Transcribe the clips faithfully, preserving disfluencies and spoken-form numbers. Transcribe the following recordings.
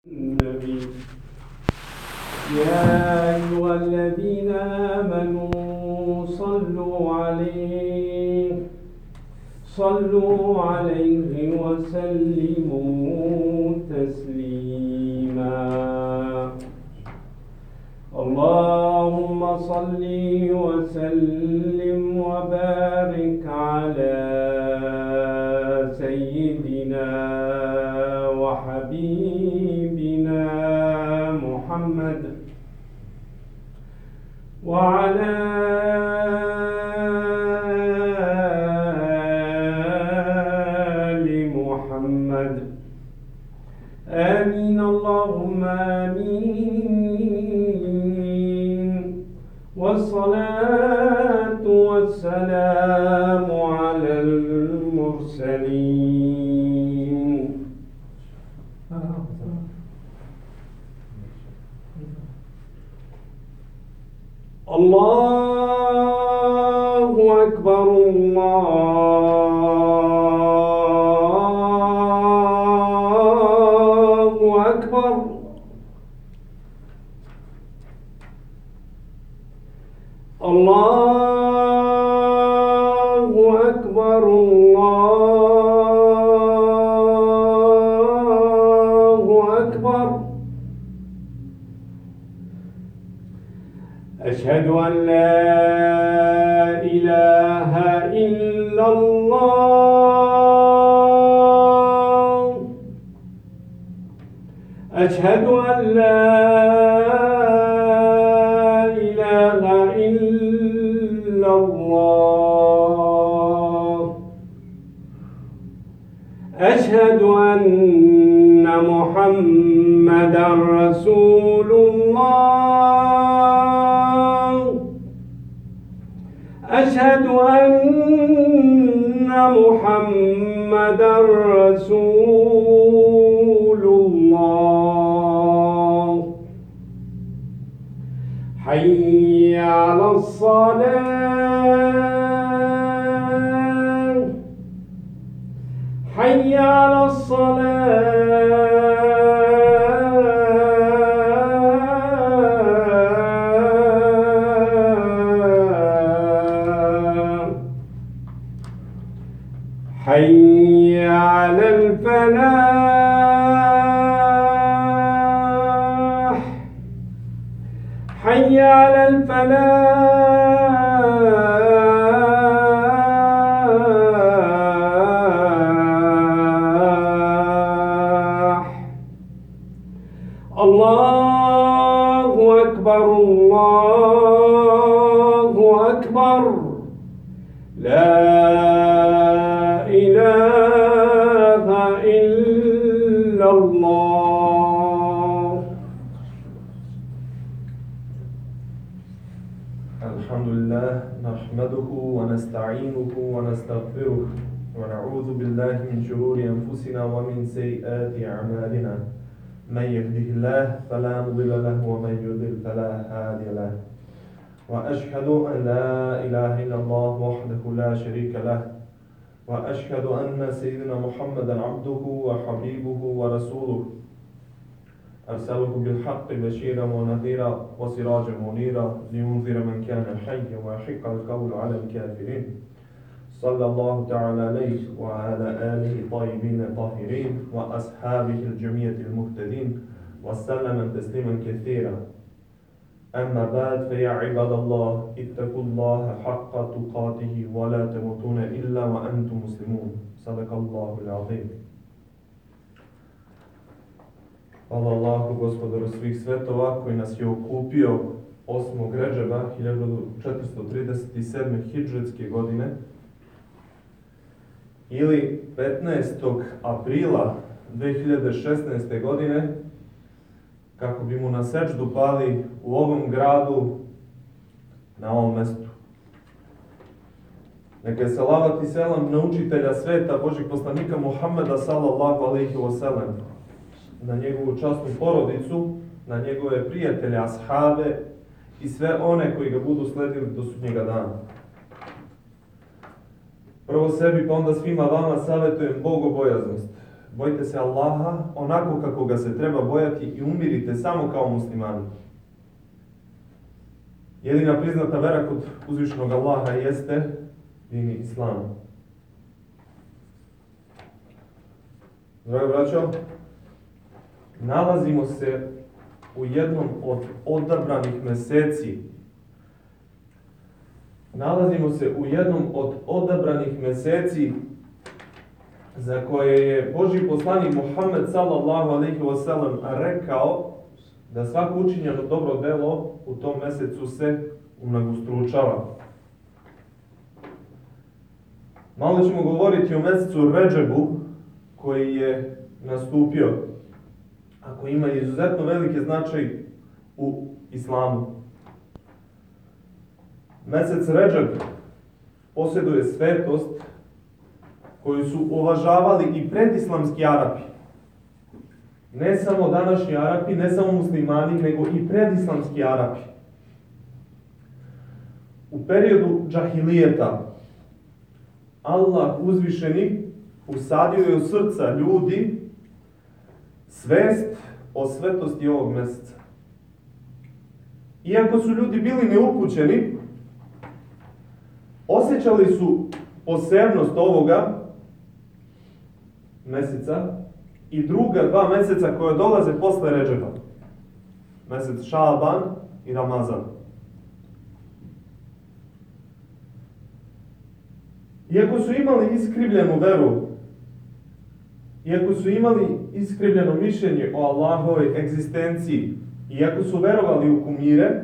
النبي يا أيها الذين آمنوا صلوا عليه صلوا عليه وسلموا تسليما. اللهم صل وسلم وبارك على سيدنا وحبيبنا محمد وعلى آل محمد آمين اللهم آمين. والصلاة والسلام على المرسلين. الله أكبر الله أكبر. الله أكبر الله أكبر. أشهد أن لا إله إلا الله. أشهد أن لا إله إلا الله. أشهد أن محمدا رسول الله. أشهد أن محمدا رسول الله. حي على الصلاة حي على الصلاة. حي على الفلاح حي على الفلاح. الله أكبر الله أكبر. لا إله إلا الله. الحمد لله نحمده ونستعينه ونستغفره ونعوذ بالله من شرور أنفسنا ومن سيئات أعمالنا. من يهده الله فلا مضل له ومن يضلل فلا هادي له. وأشهد أن لا إله إلا الله وحده لا شريك له. وأشهد أن سيدنا محمدا عبده وحبيبه ورسوله أرسله بالحق بشيرا ونذيرا وسراجا منيرا لينذر من كان حيا ويحق القول على الكافرين. صلى الله تعالى عليه وعلى آله طيبين طاهرين وأصحابه الجميع المهتدين وسلم تسليما كثيرا. أما بعد فيا عباد الله اتقوا الله حق تقاته ولا تموتون إلا وأنتم مسلمون. صدق الله العظيم. Hvala Allahu, gospodaru svih svetova, koji nas je okupio osmog Redžeba hiljadu četiristo trideset sedme hidžretske godine ili petnaestog aprila dve hiljade šesnaeste. godine, kako bi mu na sećdu pali u ovom gradu, na ovom mestu. Neka je salavat i selam na učitelja sveta Božjeg poslanika Muhammeda sallallahu alejhi ve sellem, na njegovu časnu porodicu, na njegove prijatelje, ashabe i sve one koji ga budu sledili do sudnjega dana. Prvo sebi pa onda svima vama savjetujem bogobojaznost. bojte se Allaha onako kako ga se treba bojati i umirite samo kao muslimani. Jedina priznata vera kod uzvišenog Allaha jeste din Islam. Dragi braćo, nalazimo se u jednom od odabranih meseci. Nalazimo se u jednom od odabranih meseci za koje je Božji poslanik Muhammed sallallahu alejhi ve sellem rekao da svako učinjeno dobro delo u tom mesecu se umnogostručava. Malo ćemo govoriti o mesecu Redžebu koji je nastupio, a koji ima izuzetno veliki značaj u islamu. Mesec Redžeb posjeduje svetost koju su uvažavali i predislamski Arapi. Ne samo današnji Arapi, ne samo muslimani, nego i predislamski Arapi. U periodu džahilijeta Allah uzvišeni usadio je u srca ljudi svest o svetosti ovog meseca. Iako su ljudi bili neupućeni, osjećali su posebnost ovoga meseca i druga dva meseca koje dolaze posle Redžeba. Mesec Šaban i Ramazan. Iako su imali iskrivljenu veru, iako su imali iskrivljeno mišljenje o Allahovoj egzistenciji, iako su verovali u kumire,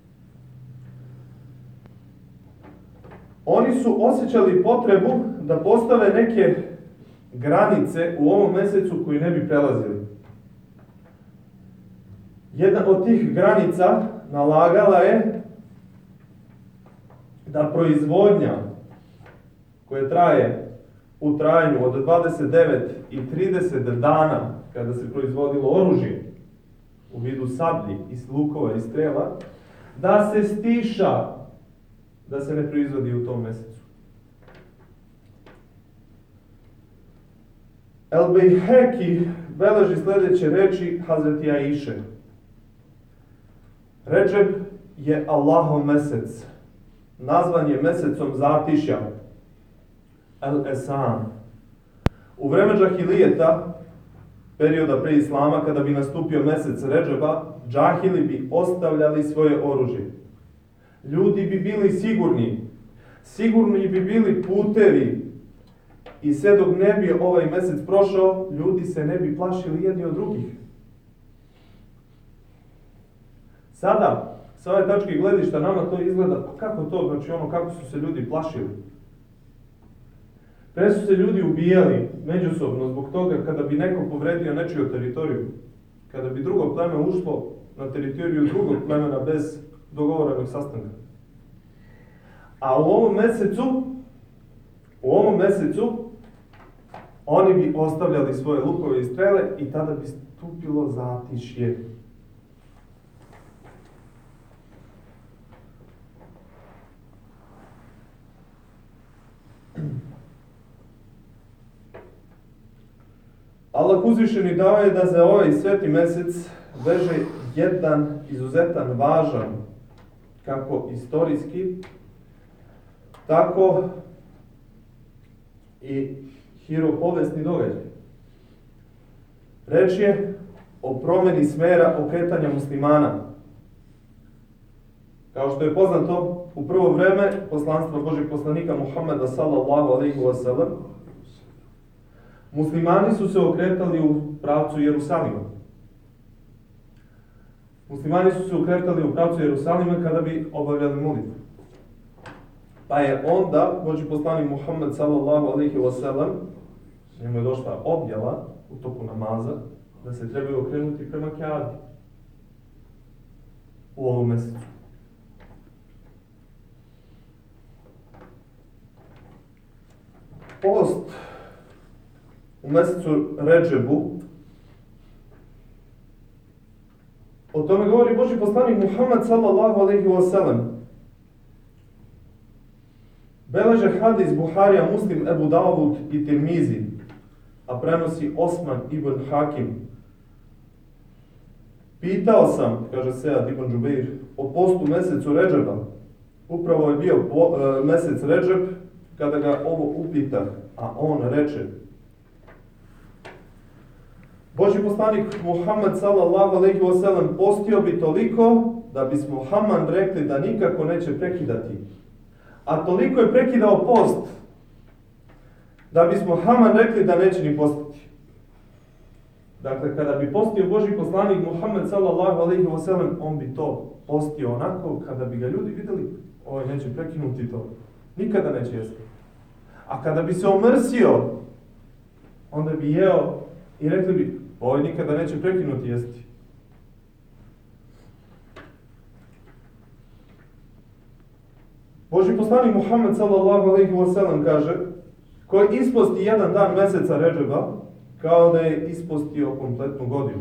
oni su osjećali potrebu da postave neke granice u ovom mesecu koji ne bi prelazili. Jedna od tih granica nalagala je da proizvodnja koja traje u trajanju od dvadeset devet i trideset dana, kada se proizvodilo oružje u vidu sablji i lukova i strela, da se stiša, da se ne proizvodi u tom mesecu. El Bejheki beleži sljedeće reči Hazreti Aiše. Redžeb je Allahov mesec. Nazvan je mesecom zatišja. El Esan. U vreme džahilijeta, perioda pre Islama, kada bi nastupio mesec Redžeba, džahili bi ostavljali svoje oružje. Ljudi bi bili sigurni. Sigurni bi bili putevi. I sve dok ne bi ovaj mesec prošao, ljudi se ne bi plašili jedni od drugih. Sada, sa ove tačke gledišta, nama to izgleda, pa kako to, znači ono, kako su se ljudi plašili. Pre su se ljudi ubijali međusobno zbog toga kada bi neko povredio nečiju teritoriju. Kada bi drugo pleme ušlo na teritoriju drugog plemena bez dogovorenog sastanka. A u ovom mesecu, u ovom mesecu, oni bi ostavljali svoje lukove i strele i tada bi stupilo zatišje. Allah uzvišeni dao je da za ovaj sveti mesec veže jedan izuzetan, važan, kako istorijski, tako i hiropovesni događaj. Reč je o promjeni smera okretanja muslimana. Kao što je poznato, u prvo vreme poslanstva Božeg poslanika Muhammeda sallallahu alejhi ve sellem, muslimani su se okretali u pravcu Jerusalima. Muslimani su se okretali u pravcu Jerusalima kada bi obavljali molitvu. Pa je onda Božji poslanik Muhammed sallallahu alejhi ve sellem, njemu je došla objava u toku namaza da se trebaju okrenuti prema Kjabi u ovom mesecu. Post u mesecu Redžebu, o tome govori Božji poslanik Muhammed sallallahu alejhi ve sellem. Beleže hadis Buharija, Muslim, Ebu Davud i Tirmizi. a prenosi Osman ibn Hakim. Pitao sam, kaže Sead ibn Džubeir, o postu mesecu Redžeba. Upravo je bio po, e, mesec Redžeb kada ga ovo upita, a on reče: Božji poslanik Muhammed sallallahu alejhi ve sellem postio bi toliko da bismo Haman rekli da nikako neće prekidati. A toliko je prekidao post da bismo Haman rekli da neće ni postiti. Dakle, kada bi postio Božji poslanik Muhammed sallallahu alejhi ve sellem, on bi to postio onako kada bi ga ljudi vidjeli, ovaj neće prekinuti to. Nikada neće jesti. A kada bi se omrsio, onda bi jeo i rekli bi, ovaj nikada neće prekinuti jesti. Božji poslanik Muhammed sallallahu alejhi ve sellem kaže: ko isposti jedan dan meseca Redžeba, kao da je ispostio kompletnu godinu.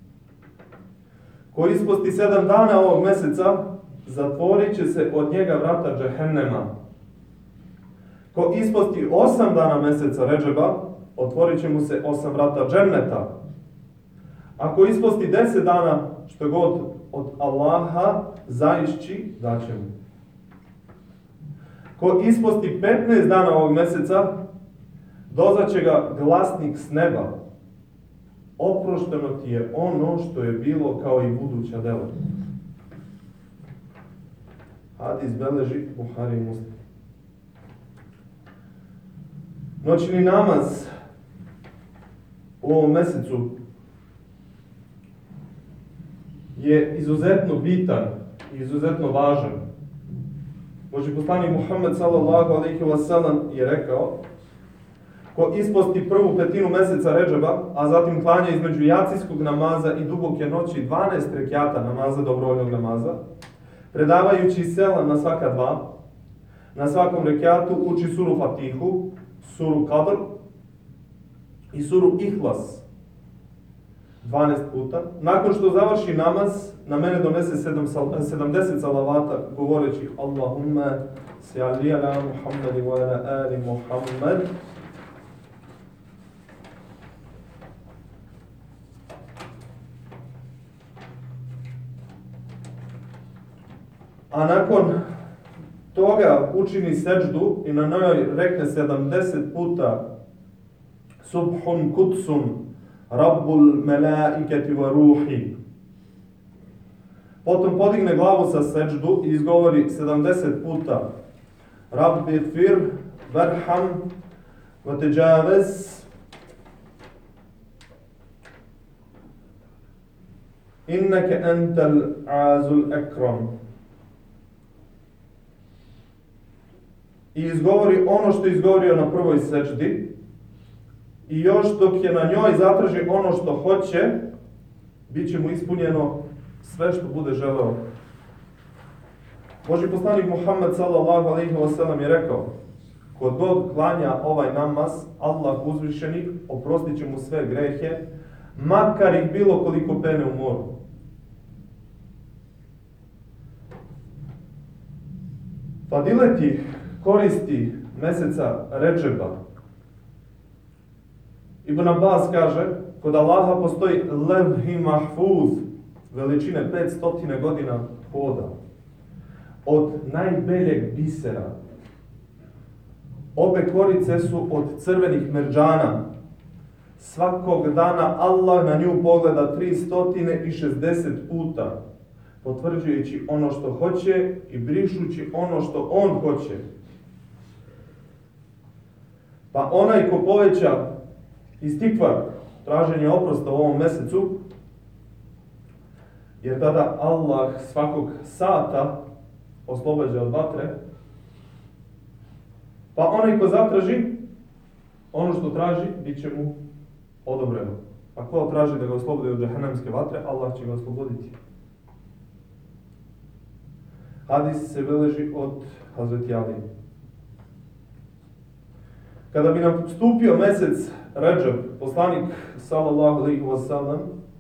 Ko isposti sedam dana ovog meseca, zatvorit će se od njega vrata džehennema. Ko isposti osam dana meseca Redžeba, otvorit će mu se osam vrata dženneta. Ako isposti deset dana, što god od Allaha zaišći, daće mu. Ko isposti petnaest dana ovog meseca, dozaće ga glasnik s neba. Oprošteno ti je ono što je bilo kao i buduća dela. Hadis beleži Buhari i Muslim. Noćni namaz u ovom mesecu je izuzetno bitan i izuzetno važan. Božji poslanik Muhammed sallallahu alejhi ve sellem je rekao: ko isposti prvu petinu meseca Redžeba, a zatim klanja između jacijskog namaza i duboke noći dvanaest rekjata namaza, dobrovoljnog namaza, predavajući selam na svaka dva, na svakom rekjatu uči suru Fatihu, suru Kadr i suru Ihlas dvanaest puta. Nakon što završi namaz, na mene donese sedamdeset salavata govoreći: Allahumma salli ala Muhammad wa ala ali Muhammad. A nakon toga učini seđdu i na njoj rekne sedamdeset puta: Subhun kudsun Rabbul melaiketi wa ruhi. Potom podigne glavu sa seđdu i izgovori sedamdeset puta: Rabbi fir, varham, wa teđavez, inneke entel azul ekram. I izgovori ono što je izgovorio na prvoj seđdi, i još dok je na njoj zatraži ono što hoće, bit će mu ispunjeno sve što bude želeo. Božji poslanik Muhammed sallallahu alejhi ve sellem je rekao: ko god klanja ovaj namaz, Allah uzvišeni oprostit će mu sve grehe, makar ih bilo koliko pene u moru. Fadileti, koristi meseca Redžeba. Ibn Abbas kaže: kod Allaha postoji levh mahfuz veličine petsto godina hoda, od najbeljeg bisera. Obe korice su od crvenih merđana. Svakog dana Allah na nju pogleda tristo šezdeset puta, potvrđujući ono što hoće i brišući ono što on hoće. Pa onaj ko poveća istikvar, traženje oprosta u ovom mesecu, jer tada Allah svakog sata oslobađa od vatre, pa onaj ko zatraži ono što traži, bit će mu odobreno. A ko traži da ga oslobodi od džehennemske vatre, Allah će ga osloboditi. Hadis se beleži od Hazreti Ali. Kada bi nam stupio mesec Redžeb, poslanik sallallahu alejhi ve sellem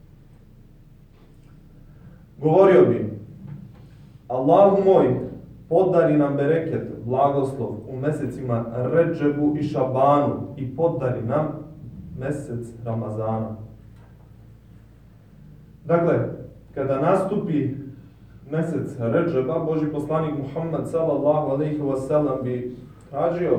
govorio bi: Allahu moj, podari nam bereket, blagoslov u mesecima Redžebu i Šabanu i podari nam mjesec Ramazana. Dakle, kada nastupi mjesec Redžeba, Božji poslanik Muhammed sallallahu alejhi ve sellem bi tražio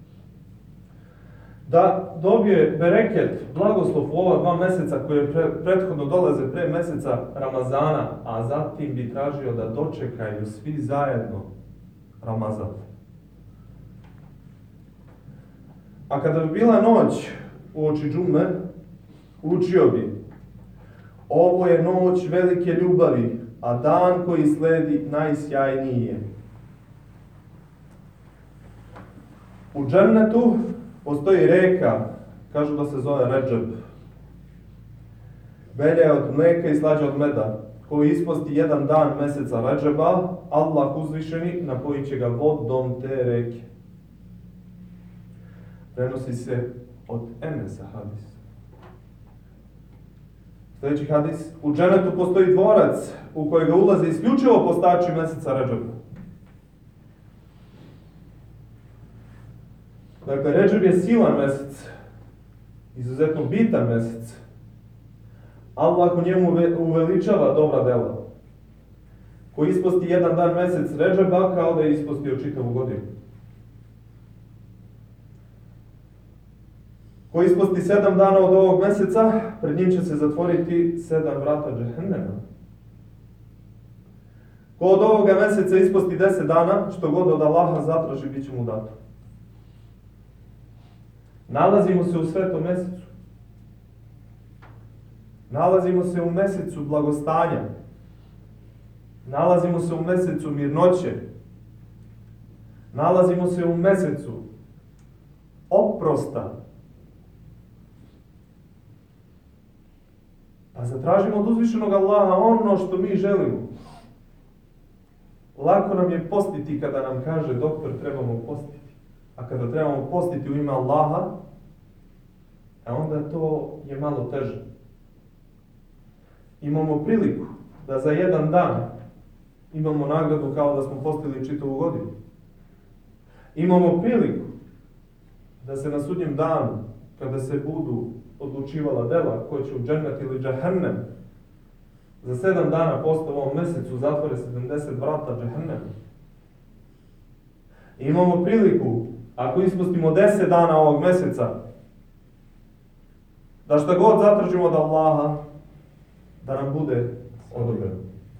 da dobije bereket, blagoslov u ova dva mjeseca koje pre, prethodno dolaze pre mjeseca Ramazana, a zatim bi tražio da dočekaju svi zajedno Ramazan. A kada bi bila noć uoči džume, učio bi: ovo je noć velike ljubavi, a dan koji sledi najsjajniji je. U džennetu postoji reka, kažu da se zove Redžeb. Belja od mlijeka i slađa od meda. Koji isposti jedan dan mjeseca Redžeba, Allah uzvišeni napojit će ga vodom te reke. Prenosi se od Enesa hadis. Sljedeći hadis. U džennetu postoji dvorac u kojega ulaze isključivo postači mjeseca Redžeba. Dakle, Redžeb je silan mjesec, izuzetno bitan mjesec. Allah u njemu uveličava dobra dela. Ko isposti jedan dan mjesec Redžeba, kao da je ispostio čitavu godinu. Ko isposti sedam dana od ovog mjeseca, pred njim će se zatvoriti sedam vrata džehennema. Ko od ovoga mjeseca isposti deset dana, što god od Allaha zatraži, bit će mu dato. Nalazimo se u svetom mjesecu. Nalazimo se u mjesecu blagostanja. Nalazimo se u mjesecu mirnoće. Nalazimo se u mjesecu oprosta. Pa zatražimo od uzvišenog Allaha ono što mi želimo. Lako nam je postiti kada nam kaže doktor trebamo postiti. A kada trebamo postiti u ime Allaha, a onda to je malo teže. Imamo priliku da za jedan dan imamo nagradu kao da smo postili čitavu godinu. Imamo priliku da se na sudnjem danu, kada se budu odlučivala dela ko će u džennet ili džehennem, za sedam dana posta u ovom mjesecu zatvore sedamdeset vrata džehennema. Imamo priliku, ako ispustimo deset dana ovog mjeseca, da šta god zatražimo od Allaha, da nam bude odobreno.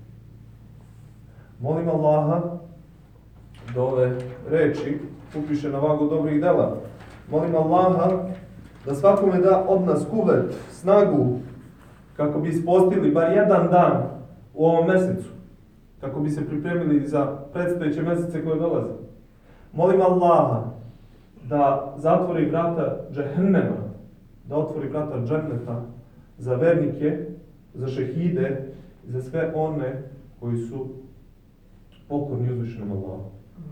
Molim Allaha da ove reči upiše na vagu dobrih dela. Molim Allaha da svakome da od nas kuvet, snagu, kako bi ispostili bar jedan dan u ovom mjesecu, kako bi se pripremili za predstojeće mjesece koje dolaze. Molim Allaha da zatvori vrata džehennema, da otvori vrata dženneta za vernike, za šehide, za sve one koji su pokorni uzvišenom Allahu.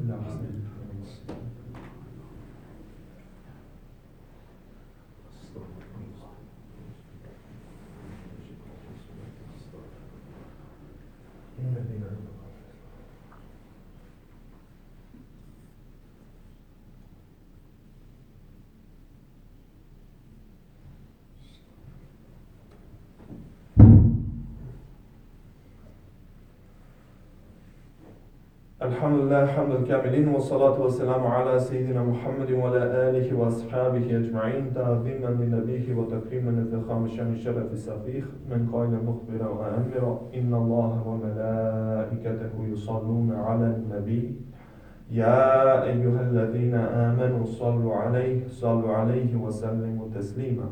الحمد لله حمد الكاملين والصلاة والسلام على سيدنا محمد وعلى آله وأصحابه أجمعين تعظيما لنبيه وتكريما لفخام الشان الشرف السفيخ من قائل مخبرا وأمرا إن الله وملائكته يصلون على النبي يا أيها الذين آمنوا صلوا عليه صلوا عليه وسلموا تسليما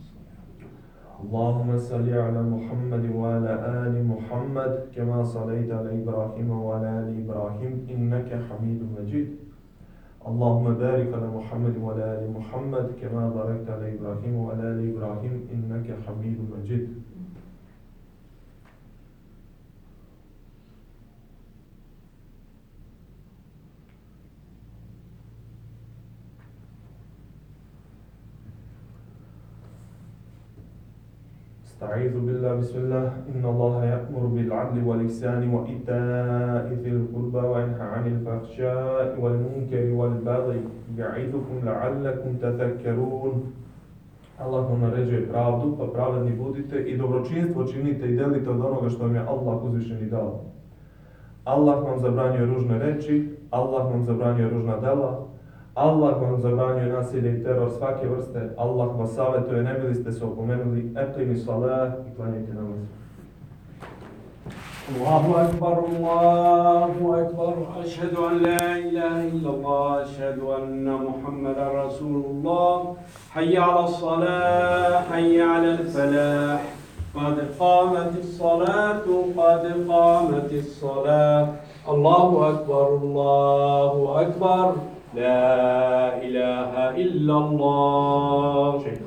اللهم صل على محمد وعلى آل محمد كما صليت على إبراهيم وعلى آل إبراهيم إنك حميد مجيد اللهم بارك على محمد وعلى آل محمد كما باركت على إبراهيم وعلى آل إبراهيم إنك حميد مجيد استعيذ بالله بسم الله إن الله يأمر بالعدل والإحسان وإيتاء ذي القربى وينهى عن الفحشاء والمنكر والبغي يعظكم لعلكم تذكرون Allah vam naređuje pravdu, pa pravedni budite i dobročinstvo činite i delite od onoga što vam je Allah uzvišeni dao. Allah vam zabranjuje ružne reči, Allah vam zabranjuje ružna dela, Allah vam zabranjuje nasilje i teror svake vrste, Allah vas savjetuje, ne bili ste se opomenuli, eqimi salah i klanjajte namaz. Allahu akbar, Allahu akbar, ašhedu an la ilaha illallah, ašhedu anna Muhammadan Rasulullah, hayya ala salah, hayya ala falah, qad qamatis salatu, qad qamatis salah, Allahu akbar, Allahu akbar, la ilaha illallah.